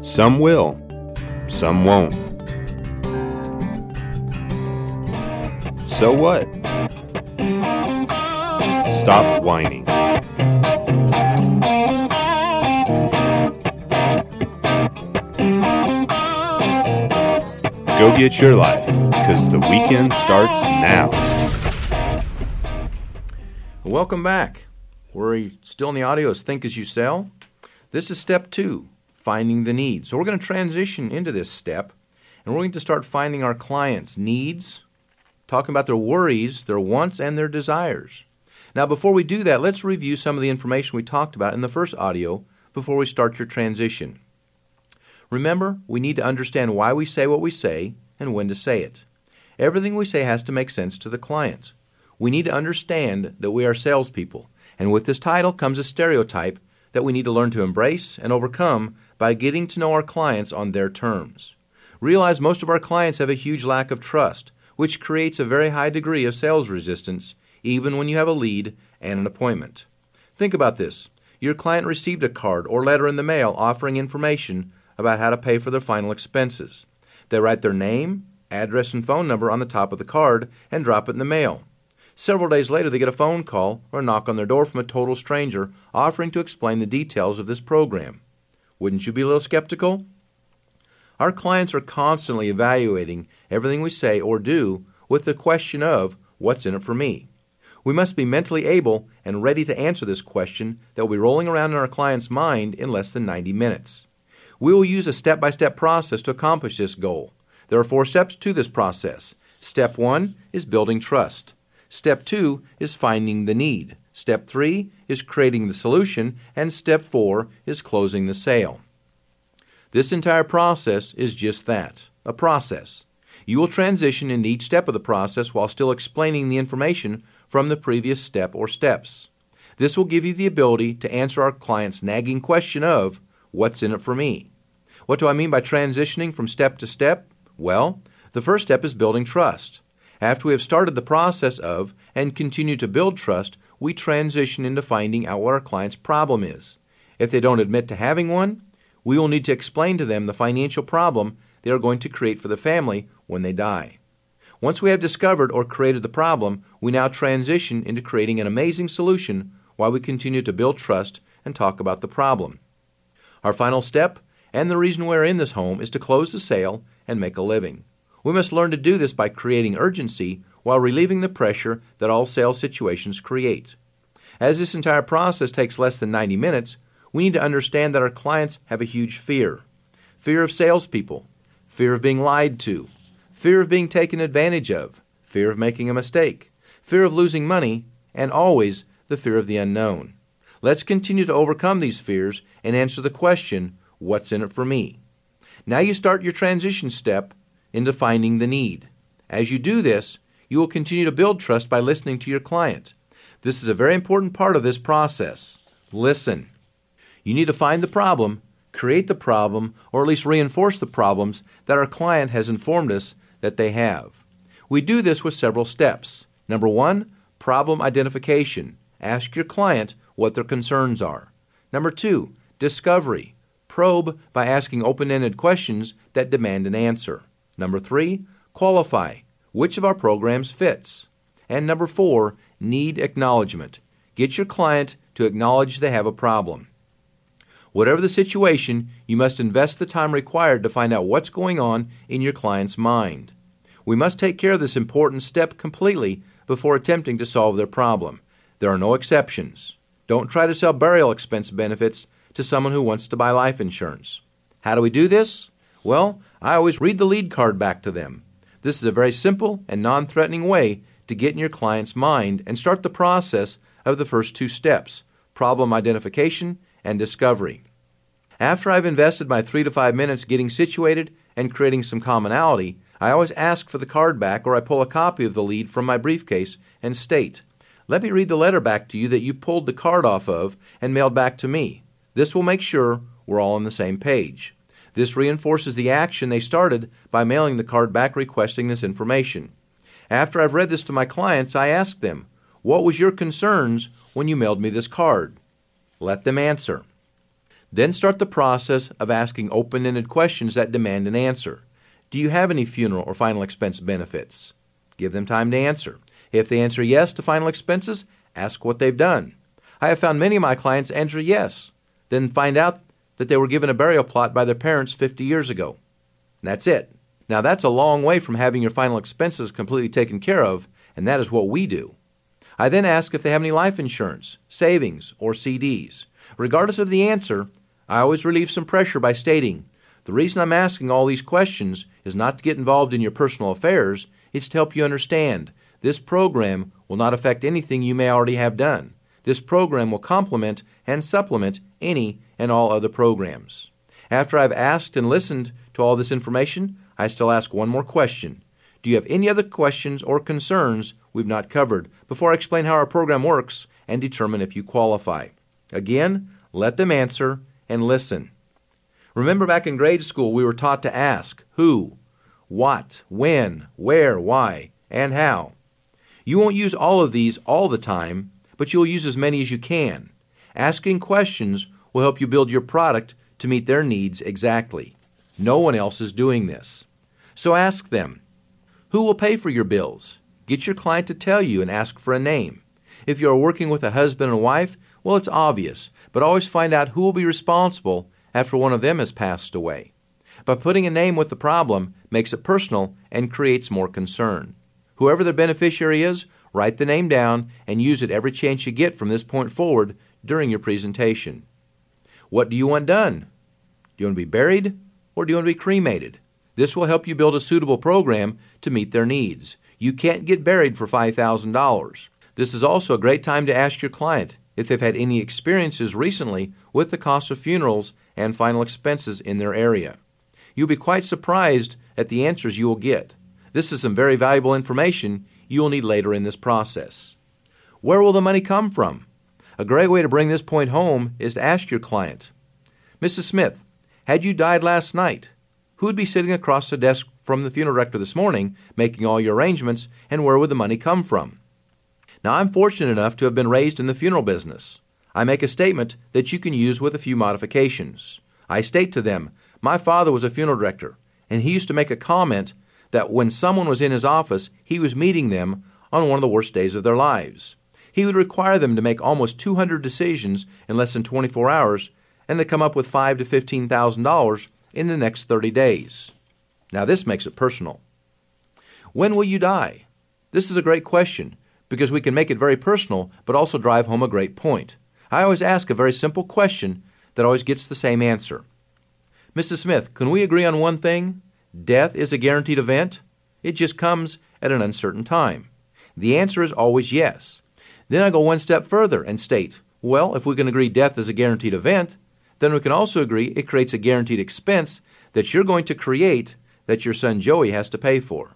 Some will, some won't. So what? Stop whining. Go get your life, because the weekend starts now. Welcome back. We're still in the audio as Think As You Sell. This is step 2, finding the need. So we're going to transition into this step, and we're going to start finding our clients' needs, talking about their worries, their wants, and their desires. Now, before we do that, let's review some of the information we talked about in the first audio before we start your transition. Remember, we need to understand why we say what we say and when to say it. Everything we say has to make sense to the client. We need to understand that we are salespeople, and with this title comes a stereotype that we need to learn to embrace and overcome by getting to know our clients on their terms. Realize most of our clients have a huge lack of trust, which creates a very high degree of sales resistance, even when you have a lead and an appointment. Think about this. Your client received a card or letter in the mail offering information about how to pay for their final expenses. They write their name, address, and phone number on the top of the card and drop it in the mail. Several days later, they get a phone call or a knock on their door from a total stranger offering to explain the details of this program. Wouldn't you be a little skeptical? Our clients are constantly evaluating everything we say or do with the question of, what's in it for me? We must be mentally able and ready to answer this question that will be rolling around in our client's mind in less than 90 minutes. We will use a step-by-step process to accomplish this goal. There are 4 steps to this process. Step 1 is building trust. Step 2 is finding the need. Step 3 is creating the solution. And Step 4 is closing the sale. This entire process is just that, a process. You will transition into each step of the process while still explaining the information from the previous step or steps. This will give you the ability to answer our client's nagging question of, what's in it for me? What do I mean by transitioning from step to step? Well, the first step is building trust. After we have started the process of and continue to build trust, we transition into finding out what our client's problem is. If they don't admit to having one, we will need to explain to them the financial problem they are going to create for the family when they die. Once we have discovered or created the problem, we now transition into creating an amazing solution while we continue to build trust and talk about the problem. Our final step, and the reason we're in this home, is to close the sale and make a living. We must learn to do this by creating urgency while relieving the pressure that all sales situations create. As this entire process takes less than 90 minutes, we need to understand that our clients have a huge fear. Fear of salespeople, fear of being lied to, fear of being taken advantage of, fear of making a mistake, fear of losing money, and always the fear of the unknown. Let's continue to overcome these fears and answer the question, what's in it for me? Now you start your transition step into finding the need. As you do this, you will continue to build trust by listening to your client. This is a very important part of this process. Listen. You need to find the problem, create the problem, or at least reinforce the problems that our client has informed us that they have. We do this with several steps. Number 1, problem identification. Ask your client what their concerns are. Number 2, discovery. Probe by asking open-ended questions that demand an answer. Number 3, qualify. Which of our programs fits? And number 4, need acknowledgement. Get your client to acknowledge they have a problem. Whatever the situation, you must invest the time required to find out what's going on in your client's mind. We must take care of this important step completely before attempting to solve their problem. There are no exceptions. Don't try to sell burial expense benefits to someone who wants to buy life insurance. How do we do this? Well, I always read the lead card back to them. This is a very simple and non-threatening way to get in your client's mind and start the process of the first 2 steps, problem identification and discovery. After I've invested my 3 to 5 minutes getting situated and creating some commonality, I always ask for the card back or I pull a copy of the lead from my briefcase and state, let me read the letter back to you that you pulled the card off of and mailed back to me. This will make sure we're all on the same page. This reinforces the action they started by mailing the card back requesting this information. After I've read this to my clients, I ask them, what was your concerns when you mailed me this card? Let them answer. Then start the process of asking open-ended questions that demand an answer. Do you have any funeral or final expense benefits? Give them time to answer. If they answer yes to final expenses, ask what they've done. I have found many of my clients answer yes, then find out that they were given a burial plot by their parents 50 years ago. And that's it. Now that's a long way from having your final expenses completely taken care of, and that is what we do. I then ask if they have any life insurance, savings, or CDs. Regardless of the answer, I always relieve some pressure by stating, the reason I'm asking all these questions is not to get involved in your personal affairs, it's to help you understand. This program will not affect anything you may already have done. This program will complement and supplement any and all other programs. After I've asked and listened to all this information, I still ask one more question. Do you have any other questions or concerns we've not covered before I explain how our program works and determine if you qualify? Again, let them answer and listen. Remember back in grade school we were taught to ask who, what, when, where, why, and how. You won't use all of these all the time, but you'll use as many as you can. Asking questions will help you build your product to meet their needs exactly. No one else is doing this. So ask them. Who will pay for your bills? Get your client to tell you and ask for a name. If you are working with a husband and wife, well, it's obvious, but always find out who will be responsible after one of them has passed away. By putting a name with the problem makes it personal and creates more concern. Whoever the beneficiary is, write the name down and use it every chance you get from this point forward during your presentation. What do you want done? Do you want to be buried or do you want to be cremated? This will help you build a suitable program to meet their needs. You can't get buried for $5,000. This is also a great time to ask your client if they've had any experiences recently with the cost of funerals and final expenses in their area. You'll be quite surprised at the answers you will get. This is some very valuable information you will need later in this process. Where will the money come from? A great way to bring this point home is to ask your client, Mrs. Smith, had you died last night, who would be sitting across the desk from the funeral director this morning making all your arrangements, and where would the money come from? Now, I'm fortunate enough to have been raised in the funeral business. I make a statement that you can use with a few modifications. I state to them, my father was a funeral director, and he used to make a comment that when someone was in his office, he was meeting them on one of the worst days of their lives. He would require them to make almost 200 decisions in less than 24 hours and to come up with $5,000 to $15,000 in the next 30 days. Now, this makes it personal. When will you die? This is a great question because we can make it very personal but also drive home a great point. I always ask a very simple question that always gets the same answer. Mrs. Smith, can we agree on one thing? Death is a guaranteed event. It just comes at an uncertain time. The answer is always yes. Then I go one step further and state, well, if we can agree death is a guaranteed event, then we can also agree it creates a guaranteed expense that you're going to create that your son Joey has to pay for.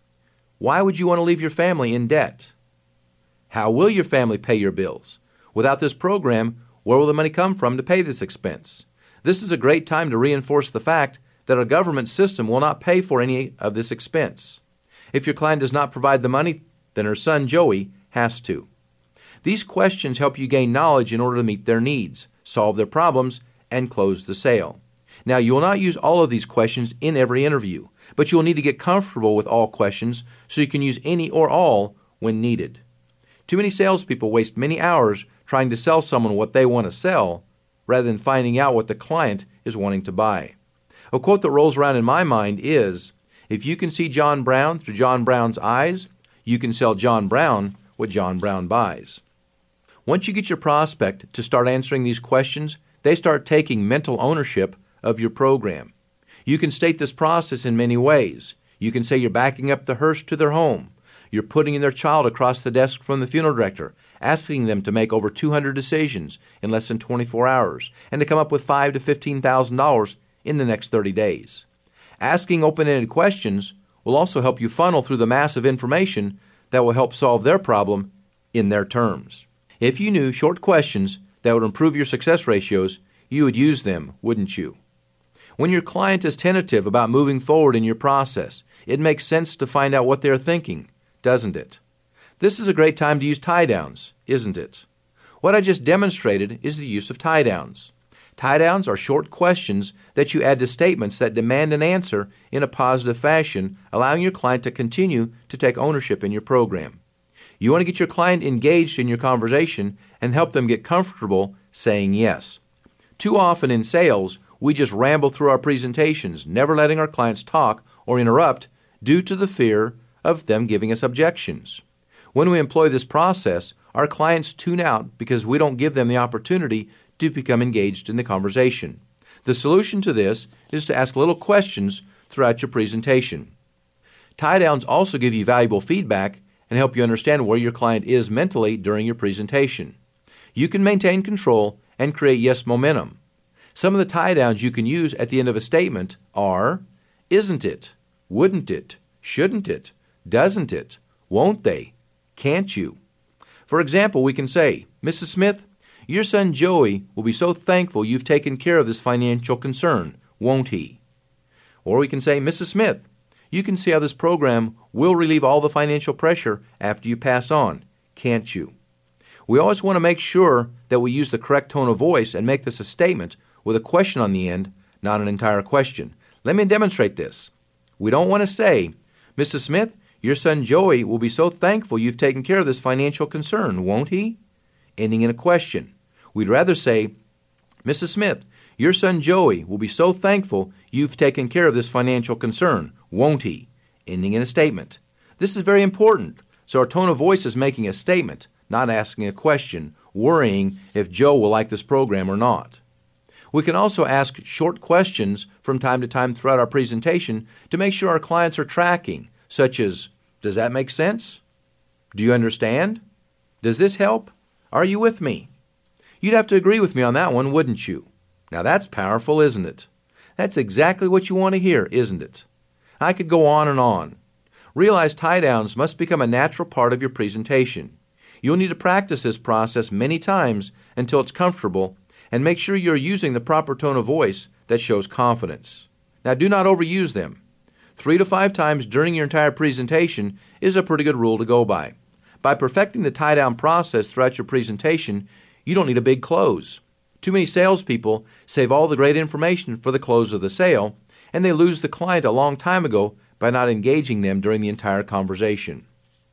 Why would you want to leave your family in debt? How will your family pay your bills? Without this program, where will the money come from to pay this expense? This is a great time to reinforce the fact that our government system will not pay for any of this expense. If your client does not provide the money, then her son Joey has to. These questions help you gain knowledge in order to meet their needs, solve their problems, and close the sale. Now, you will not use all of these questions in every interview, but you will need to get comfortable with all questions so you can use any or all when needed. Too many salespeople waste many hours trying to sell someone what they want to sell rather than finding out what the client is wanting to buy. A quote that rolls around in my mind is, if you can see John Brown through John Brown's eyes, you can sell John Brown what John Brown buys. Once you get your prospect to start answering these questions, they start taking mental ownership of your program. You can state this process in many ways. You can say you're backing up the hearse to their home. You're putting their child across the desk from the funeral director, asking them to make over 200 decisions in less than 24 hours and to come up with $5,000 to $15,000 in the next 30 days. Asking open-ended questions will also help you funnel through the mass of information that will help solve their problem in their terms. If you knew short questions that would improve your success ratios, you would use them, wouldn't you? When your client is tentative about moving forward in your process, it makes sense to find out what they're thinking, doesn't it? This is a great time to use tie-downs, isn't it? What I just demonstrated is the use of tie-downs. Tie-downs are short questions that you add to statements that demand an answer in a positive fashion, allowing your client to continue to take ownership in your program. You want to get your client engaged in your conversation and help them get comfortable saying yes. Too often in sales, we just ramble through our presentations, never letting our clients talk or interrupt due to the fear of them giving us objections. When we employ this process, our clients tune out because we don't give them the opportunity to become engaged in the conversation. The solution to this is to ask little questions throughout your presentation. Tie-downs also give you valuable feedback and help you understand where your client is mentally during your presentation. You can maintain control and create yes momentum. Some of the tie-downs you can use at the end of a statement are, isn't it, wouldn't it, shouldn't it, doesn't it, won't they, can't you. For example, we can say, Mrs. Smith, your son Joey will be so thankful you've taken care of this financial concern, won't he? Or we can say, Mrs. Smith, you can see how this program will relieve all the financial pressure after you pass on, can't you? We always want to make sure that we use the correct tone of voice and make this a statement with a question on the end, not an entire question. Let me demonstrate this. We don't want to say, Mrs. Smith, your son Joey will be so thankful you've taken care of this financial concern, won't he? Ending in a question. We'd rather say, Mrs. Smith, your son Joey will be so thankful you've taken care of this financial concern, won't he? Ending in a statement. This is very important, so our tone of voice is making a statement, not asking a question, worrying if Joe will like this program or not. We can also ask short questions from time to time throughout our presentation to make sure our clients are tracking, such as, does that make sense? Do you understand? Does this help? Are you with me? You'd have to agree with me on that one, wouldn't you? Now that's powerful, isn't it? That's exactly what you want to hear, isn't it? I could go on and on. Realize tie-downs must become a natural part of your presentation. You'll need to practice this process many times until it's comfortable, and make sure you're using the proper tone of voice that shows confidence. Now do not overuse them. 3 to 5 times during your entire presentation is a pretty good rule to go by. By perfecting the tie-down process throughout your presentation, you don't need a big close. Too many salespeople save all the great information for the close of the sale, and they lose the client a long time ago by not engaging them during the entire conversation.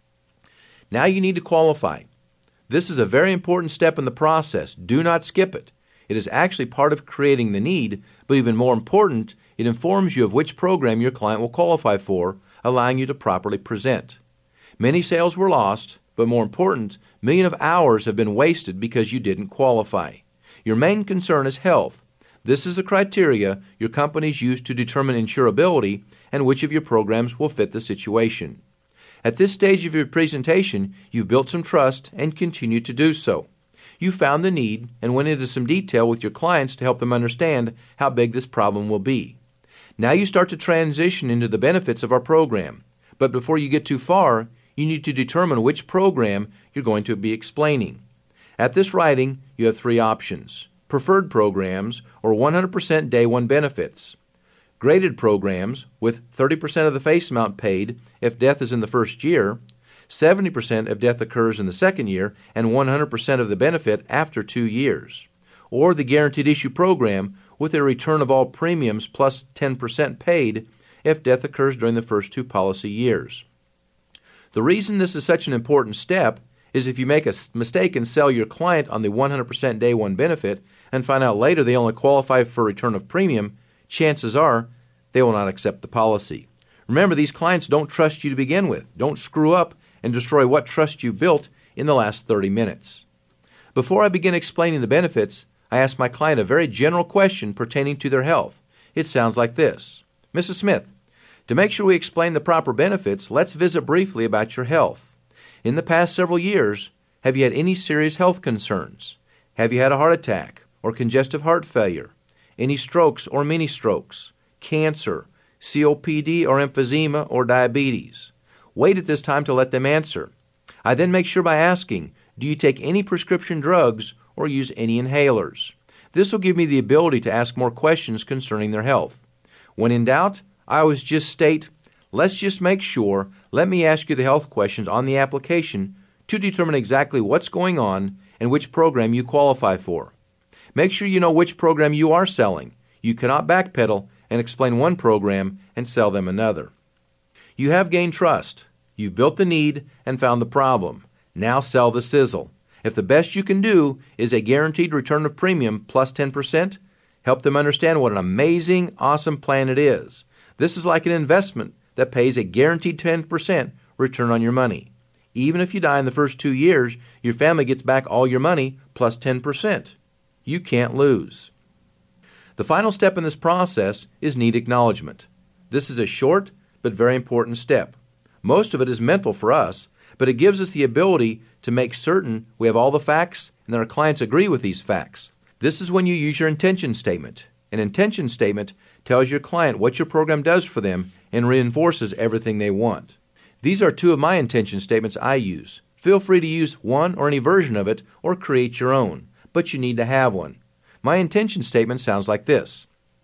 Now you need to qualify. This is a very important step in the process. Do not skip it. It is actually part of creating the need, but even more important, it informs you of which program your client will qualify for, allowing you to properly present. Many sales were lost, but more important, millions of hours have been wasted because you didn't qualify. Your main concern is health. This is the criteria your companies use to determine insurability and which of your programs will fit the situation. At this stage of your presentation, you've built some trust and continue to do so. You found the need and went into some detail with your clients to help them understand how big this problem will be. Now you start to transition into the benefits of our program. But before you get too far, you need to determine which program you're going to be explaining. At this writing, you have 3 options: preferred programs or 100% day one benefits, graded programs with 30% of the face amount paid if death is in the first year, 70% if death occurs in the second year, and 100% of the benefit after 2 years, or the guaranteed issue program with a return of all premiums plus 10% paid if death occurs during the first 2 policy years. The reason this is such an important step is if you make a mistake and sell your client on the 100% day one benefit and find out later they only qualify for return of premium, chances are they will not accept the policy. Remember, these clients don't trust you to begin with. Don't screw up and destroy what trust you built in the last 30 minutes. Before I begin explaining the benefits, I ask my client a very general question pertaining to their health. It sounds like this: Mrs. Smith, to make sure we explain the proper benefits, let's visit briefly about your health. In the past several years, have you had any serious health concerns? Have you had a heart attack or congestive heart failure? Any strokes or mini strokes? Cancer, COPD or emphysema or diabetes? Wait at this time to let them answer. I then make sure by asking, do you take any prescription drugs or use any inhalers? This will give me the ability to ask more questions concerning their health. When in doubt, I always just state, let's just make sure, let me ask you the health questions on the application to determine exactly what's going on and which program you qualify for. Make sure you know which program you are selling. You cannot backpedal and explain one program and sell them another. You have gained trust. You've built the need and found the problem. Now sell the sizzle. If the best you can do is a guaranteed return of premium plus 10%, help them understand what an amazing, awesome plan it is. This is like an investment that pays a guaranteed 10% return on your money. Even if you die in the first 2 years, your family gets back all your money plus 10%. You can't lose. The final step in this process is need acknowledgement. This is a short but very important step. Most of it is mental for us, but it gives us the ability to make certain we have all the facts and that our clients agree with these facts. This is when you use your intention statement. An intention statement tells your client what your program does for them and reinforces everything they want. These are 2 of my intention statements I use. Feel free to use one or any version of it or create your own, but you need to have one. My intention statement sounds like this.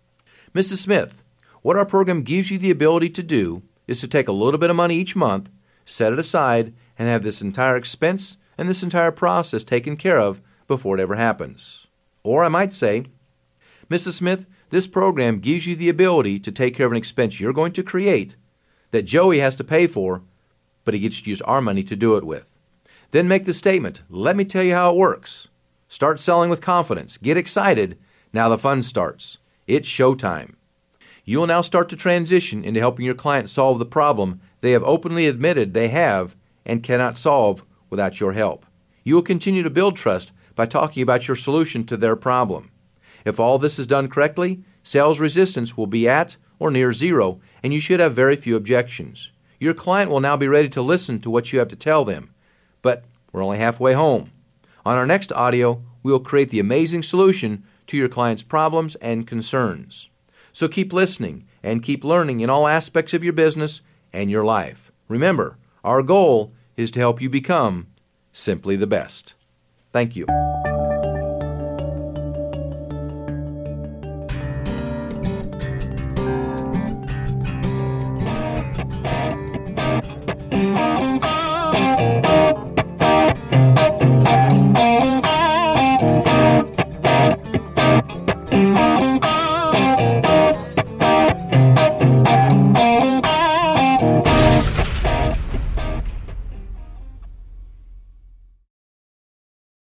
Mrs. Smith, what our program gives you the ability to do is to take a little bit of money each month, set it aside, and have this entire expense and this entire process taken care of before it ever happens. Or I might say, Mrs. Smith, this program gives you the ability to take care of an expense you're going to create that Joey has to pay for, but he gets to use our money to do it with. Then make the statement, let me tell you how it works. Start selling with confidence. Get excited. Now the fun starts. It's showtime. You will now start to transition into helping your client solve the problem they have openly admitted they have and cannot solve without your help. You will continue to build trust by talking about your solution to their problem. If all this is done correctly, sales resistance will be at or near zero, and you should have very few objections. Your client will now be ready to listen to what you have to tell them. But we're only halfway home. On our next audio, we will create the amazing solution to your client's problems and concerns. So keep listening and keep learning in all aspects of your business and your life. Remember, our goal is to help you become simply the best. Thank you.